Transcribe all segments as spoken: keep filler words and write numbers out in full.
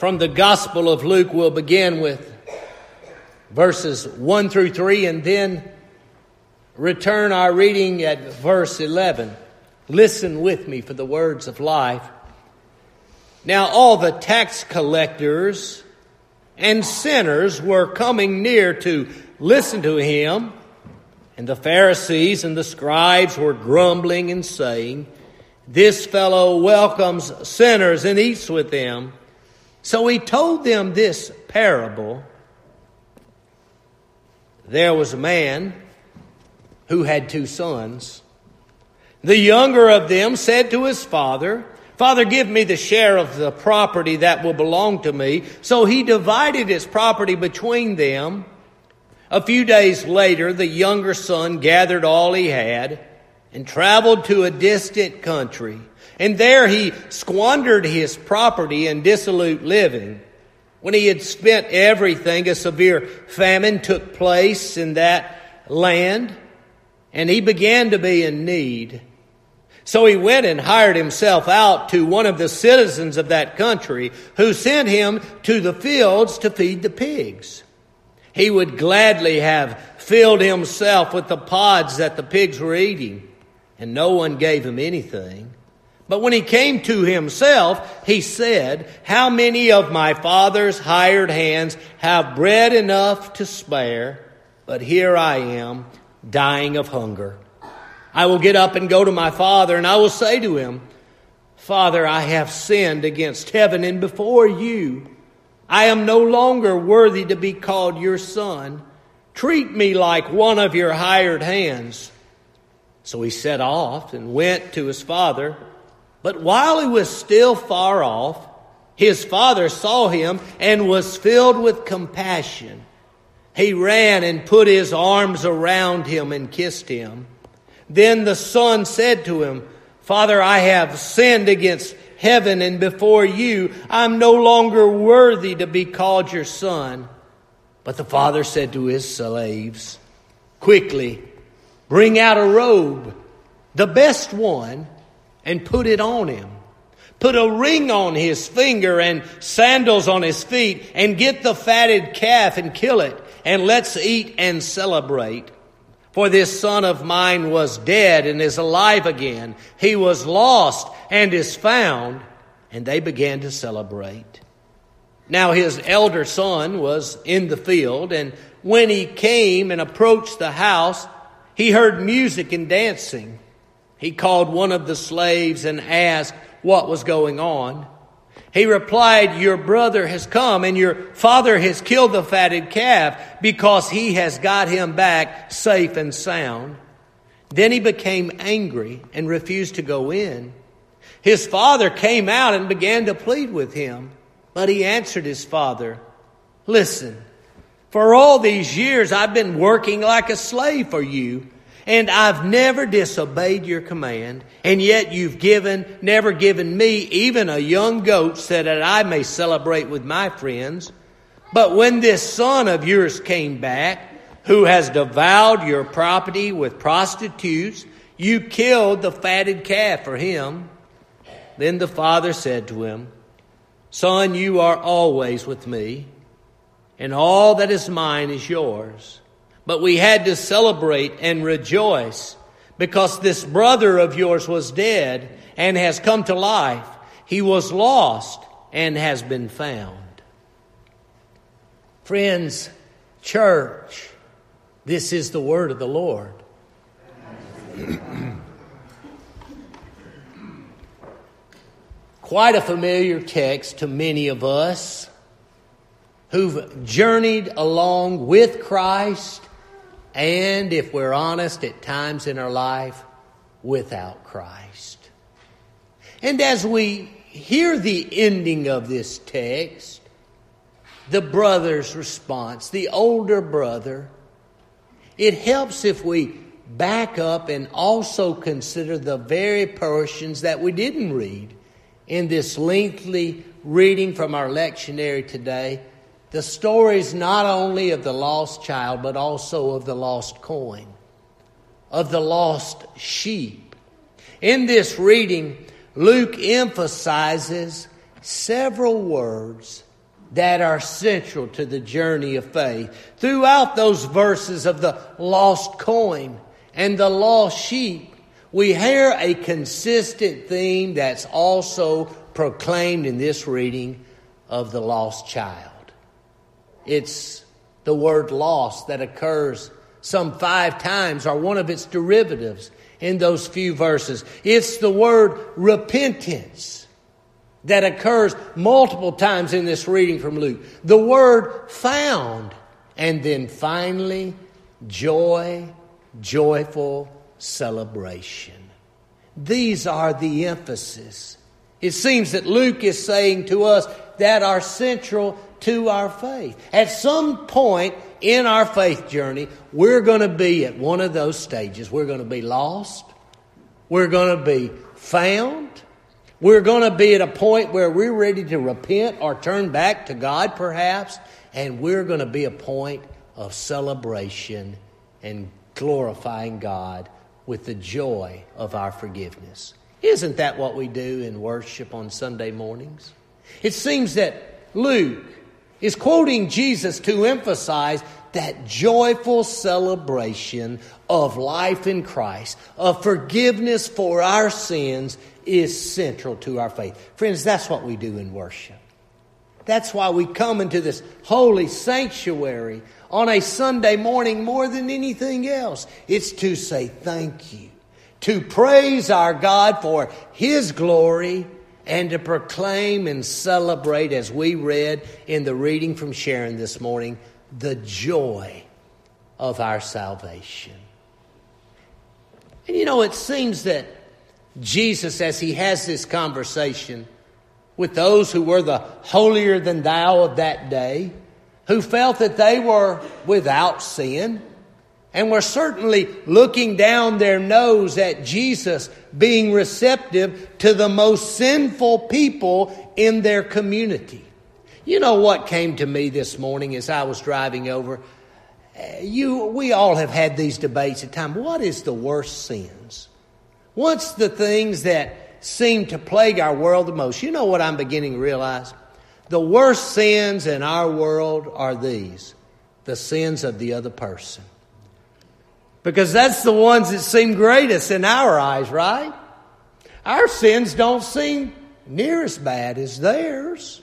From the Gospel of Luke, we'll begin with verses one through three and then return our reading at verse eleven. Listen with me for the words of life. Now all the tax collectors and sinners were coming near to listen to him, and the Pharisees and the scribes were grumbling and saying, "This fellow welcomes sinners and eats with them." So he told them this parable. There was a man who had two sons. The younger of them said to his father, "Father, give me the share of the property that will belong to me." So he divided his property between them. A few days later, the younger son gathered all he had and traveled to a distant country. And there he squandered his property in dissolute living. When he had spent everything, a severe famine took place in that land, and he began to be in need. So he went and hired himself out to one of the citizens of that country, who sent him to the fields to feed the pigs. He would gladly have filled himself with the pods that the pigs were eating, and no one gave him anything. But when he came to himself, he said, "How many of my father's hired hands have bread enough to spare? But here I am, dying of hunger. I will get up and go to my father, and I will say to him, 'Father, I have sinned against heaven and before you. I am no longer worthy to be called your son. Treat me like one of your hired hands.' So he set off and went to his father. But while he was still far off, his father saw him and was filled with compassion. He ran and put his arms around him and kissed him. Then the son said to him, 'Father, I have sinned against heaven and before you. I'm no longer worthy to be called your son.' But the father said to his slaves, 'Quickly, bring out a robe, the best one, and put it on him. Put a ring on his finger and sandals on his feet, and get the fatted calf and kill it, and let's eat and celebrate. For this son of mine was dead and is alive again. He was lost and is found.' And they began to celebrate. Now his elder son was in the field, and when he came and approached the house, he heard music and dancing. He called one of the slaves and asked what was going on. He replied, 'Your brother has come, and your father has killed the fatted calf, because he has got him back safe and sound.' Then he became angry and refused to go in. His father came out and began to plead with him. But he answered his father, 'Listen, for all these years I've been working like a slave for you, and I've never disobeyed your command, and yet you've given, never given me even a young goat so that I may celebrate with my friends. But when this son of yours came back, who has devoured your property with prostitutes, you killed the fatted calf for him.' Then the father said to him, 'Son, you are always with me, and all that is mine is yours. But we had to celebrate and rejoice, because this brother of yours was dead and has come to life. He was lost and has been found.'" Friends, church, this is the word of the Lord. Quite a familiar text to many of us who've journeyed along with Christ, and if we're honest, at times in our life, without Christ. And as we hear the ending of this text, the brother's response, the older brother, it helps if we back up and also consider the very portions that we didn't read in this lengthy reading from our lectionary today. The stories not only of the lost child, but also of the lost coin, of the lost sheep. In this reading, Luke emphasizes several words that are central to the journey of faith. Throughout those verses of the lost coin and the lost sheep, we hear a consistent theme that's also proclaimed in this reading of the lost child. It's the word lost that occurs some five times, or one of its derivatives in those few verses. It's the word repentance that occurs multiple times in this reading from Luke. The word found, and then finally, joy, joyful celebration. These are the emphasis. It seems that Luke is saying to us that are central to our faith. At some point in our faith journey, we're going to be at one of those stages. We're going to be lost. We're going to be found. We're going to be at a point where we're ready to repent or turn back to God perhaps. And we're going to be a point of celebration and glorifying God with the joy of our forgiveness. Isn't that what we do in worship on Sunday mornings? It seems that Luke is quoting Jesus to emphasize that joyful celebration of life in Christ, of forgiveness for our sins, is central to our faith. Friends, that's what we do in worship. That's why we come into this holy sanctuary on a Sunday morning more than anything else. It's to say thank you, to praise our God for His glory, and to proclaim and celebrate, as we read in the reading from Sharon this morning, the joy of our salvation. And you know, it seems that Jesus, as He has this conversation with those who were the holier than thou of that day, who felt that they were without sin, and were certainly looking down their nose at Jesus being receptive to the most sinful people in their community. You know what came to me this morning as I was driving over? You, we all have had these debates at times. What is the worst sins? What's the things that seem to plague our world the most? You know what I'm beginning to realize? The worst sins in our world are these: the sins of the other person. Because that's the ones that seem greatest in our eyes, right? Our sins don't seem near as bad as theirs.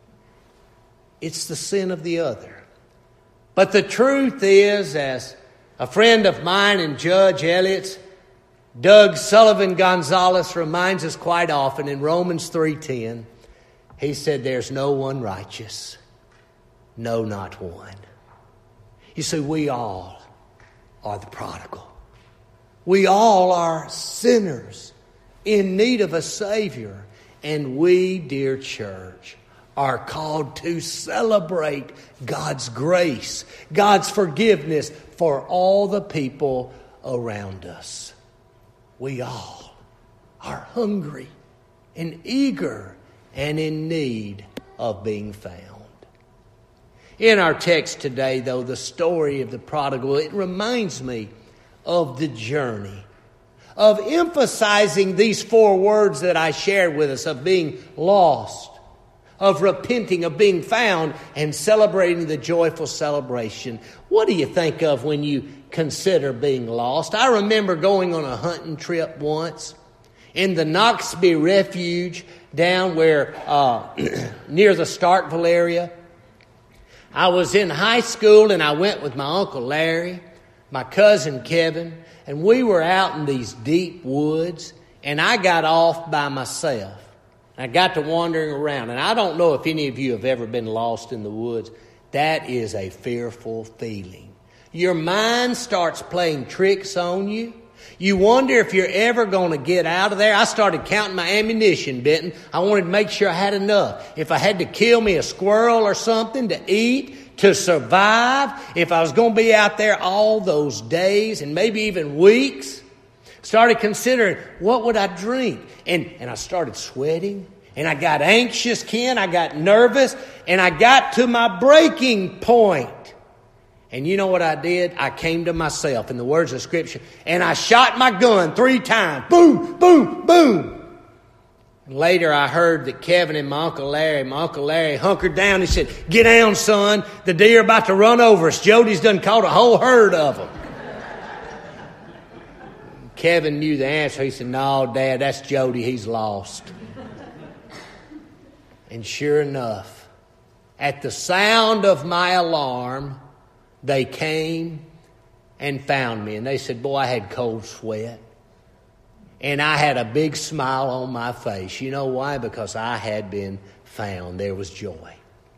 It's the sin of the other. But the truth is, as a friend of mine and Judge Elliott's, Doug Sullivan Gonzalez, reminds us quite often in Romans three ten, he said, there's no one righteous. No, not one. You see, we all are the prodigal. We all are sinners in need of a Savior. And we, dear church, are called to celebrate God's grace, God's forgiveness for all the people around us. We all are hungry and eager and in need of being found. In our text today, though, the story of the prodigal, it reminds me of the journey, of emphasizing these four words that I shared with us, of being lost, of repenting, of being found, and celebrating the joyful celebration. What do you think of when you consider being lost? I remember going on a hunting trip once in the Knoxby Refuge down where, uh, near the Starkville area. I was in high school and I went with my Uncle Larry, my cousin Kevin, and we were out in these deep woods, and I got off by myself. I got to wandering around, and I don't know if any of you have ever been lost in the woods. That is a fearful feeling. Your mind starts playing tricks on you. You wonder if you're ever going to get out of there. I started counting my ammunition, Benton. I wanted to make sure I had enough. If I had to kill me a squirrel or something to eat, to survive, if I was going to be out there all those days and maybe even weeks, started considering, what would I drink? And, and I started sweating, and I got anxious, Ken. I got nervous, and I got to my breaking point. And you know what I did? I came to myself, in the words of Scripture, and I shot my gun three times. Boom, boom, boom. And later I heard that Kevin and my Uncle Larry, my Uncle Larry hunkered down. He said, "Get down, son. The deer are about to run over us. Jody's done caught a whole herd of them." Kevin knew the answer. He said, "No, Dad, that's Jody. He's lost." And sure enough, at the sound of my alarm, they came and found me. And they said, "Boy, I had cold sweat. And I had a big smile on my face." You know why? Because I had been found. There was joy.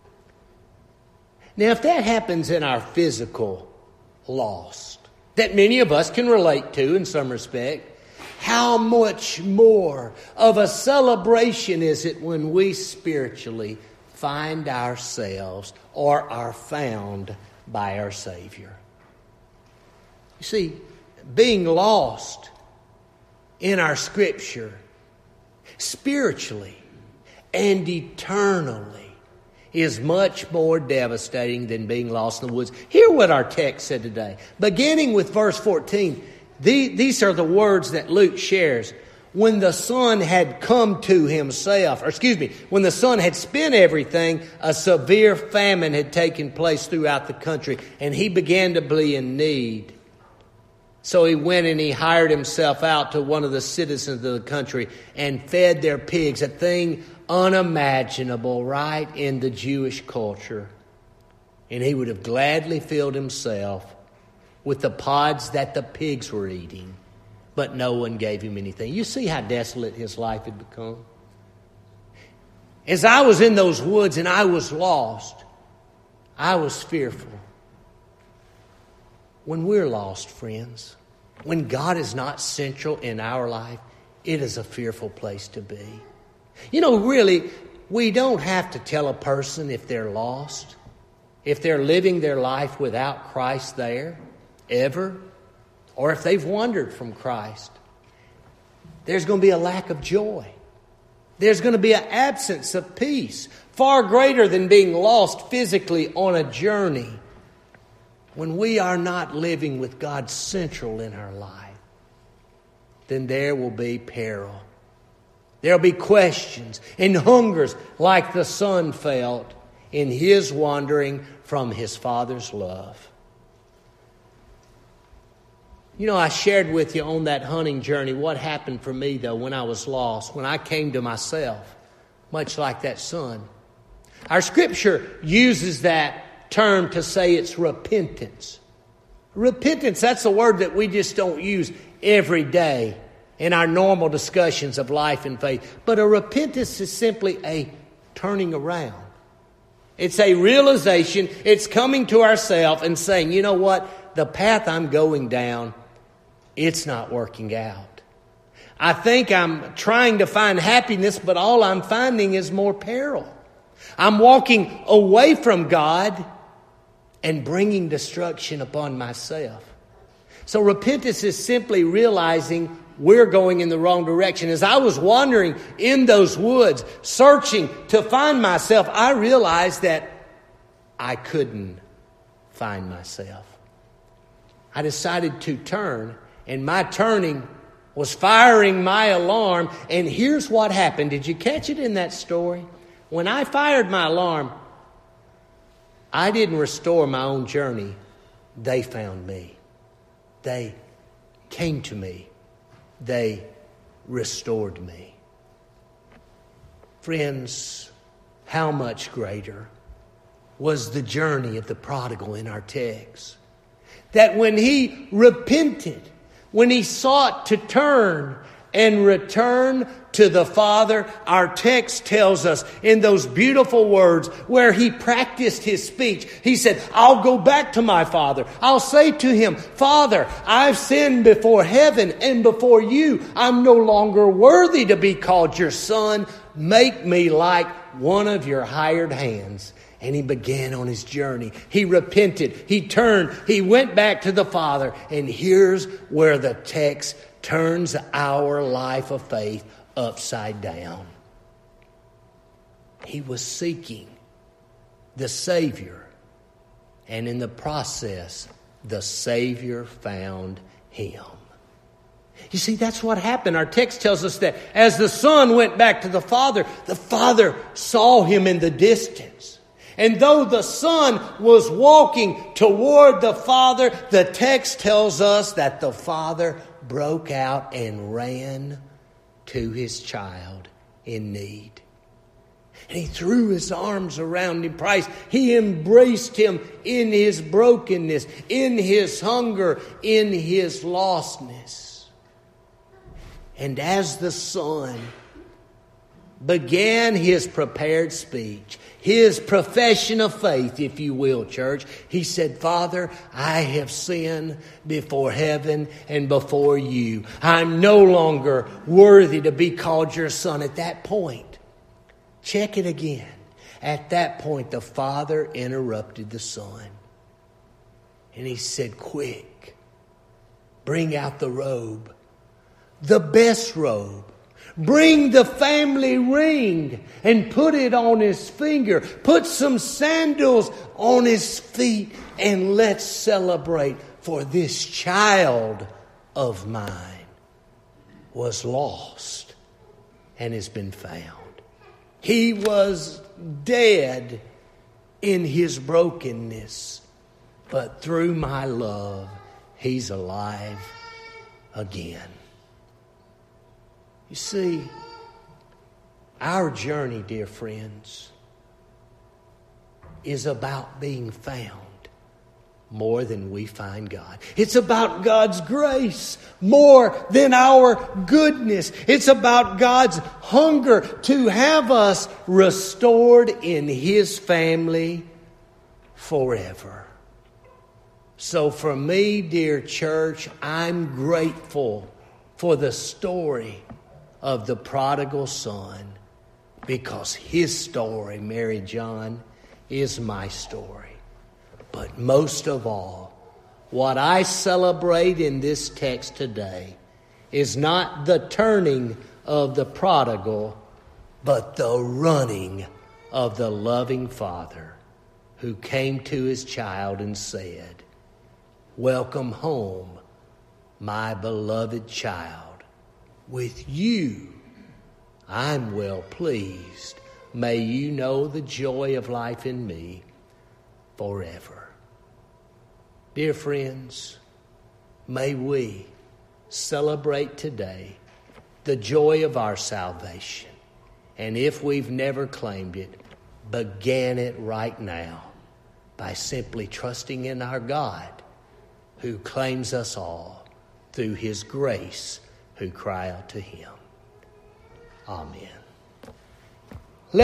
Now, if that happens in our physical loss, that many of us can relate to in some respect, how much more of a celebration is it when we spiritually find ourselves or are found by our Savior? You see, being lost in our Scripture, spiritually and eternally, is much more devastating than being lost in the woods. Hear what our text said today. Beginning with verse fourteen, the, these are the words that Luke shares. When the son had come to himself, or excuse me, when the son had spent everything, a severe famine had taken place throughout the country, and he began to be in need. So he went and he hired himself out to one of the citizens of the country and fed their pigs, a thing unimaginable right in the Jewish culture. And he would have gladly filled himself with the pods that the pigs were eating, but no one gave him anything. You see how desolate his life had become? As I was in those woods and I was lost, I was fearful. When we're lost, friends, when God is not central in our life, it is a fearful place to be. You know, really, we don't have to tell a person if they're lost, if they're living their life without Christ there, ever, or if they've wandered from Christ. There's going to be a lack of joy. There's going to be an absence of peace, far greater than being lost physically on a journey. When we are not living with God central in our life, then there will be peril. There will be questions and hungers like the son felt in his wandering from his father's love. You know, I shared with you on that hunting journey what happened for me, though, when I was lost, when I came to myself, much like that son. Our Scripture uses that term to say it's repentance. Repentance, that's a word that we just don't use every day in our normal discussions of life and faith. But a repentance is simply a turning around. It's a realization. It's coming to ourselves and saying, you know what? The path I'm going down, it's not working out. I think I'm trying to find happiness, but all I'm finding is more peril. I'm walking away from God and bringing destruction upon myself. So repentance is simply realizing we're going in the wrong direction. As I was wandering in those woods, searching to find myself, I realized that I couldn't find myself. I decided to turn, and my turning was firing my alarm. And here's what happened. Did you catch it in that story? When I fired my alarm, I didn't restore my own journey. They found me. They came to me. They restored me. Friends, how much greater was the journey of the prodigal in our text? That when he repented, when he sought to turn and return to the Father, our text tells us in those beautiful words where he practiced his speech. He said, I'll go back to my Father. I'll say to him, Father, I've sinned before heaven and before you. I'm no longer worthy to be called your son. Make me like one of your hired hands. And he began on his journey. He repented. He turned. He went back to the Father. And here's where the text turns our life of faith upside down. He was seeking the Savior. And in the process, the Savior found him. You see, that's what happened. Our text tells us that as the son went back to the father, the father saw him in the distance. And though the son was walking toward the father, the text tells us that the father broke out and ran to his child in need. And he threw his arms around him. Price. He embraced him in his brokenness, in his hunger, in his lostness. And as the son began his prepared speech, his profession of faith, if you will, church, he said, Father, I have sinned before heaven and before you. I'm no longer worthy to be called your son. At that point, check it again. At that point, the father interrupted the son. And he said, quick, bring out the robe, the best robe. Bring the family ring and put it on his finger. Put some sandals on his feet and let's celebrate. For this child of mine was lost and has been found. He was dead in his brokenness, but through my love, he's alive again. You see, our journey, dear friends, is about being found more than we find God. It's about God's grace more than our goodness. It's about God's hunger to have us restored in His family forever. So for me, dear church, I'm grateful for the story of the prodigal son, because his story, Mary John, is my story. But most of all, what I celebrate in this text today is not the turning of the prodigal, but the running of the loving father who came to his child and said, welcome home, my beloved child. With you, I'm well pleased. May you know the joy of life in me forever. Dear friends, may we celebrate today the joy of our salvation. And if we've never claimed it, begin it right now by simply trusting in our God who claims us all through His grace, who cry out to Him. Amen.